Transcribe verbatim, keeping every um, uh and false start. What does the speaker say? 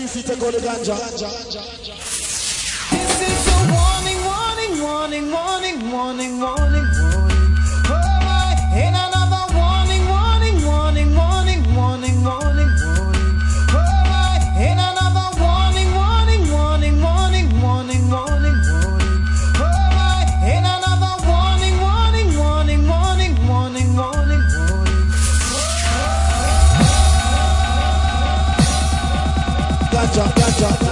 if you take all the ganja. This is a warning, warning, warning, warning, warning, warning, warning. Oh, I ain't another warning, warning, warning, warning, warning, warning, warning. Oh, I ain't another warning, warning, warning, warning, warning, warning, warning. Oh, I ain't another warning, warning, warning, warning, warning, warning, warning. Ganja, ganja.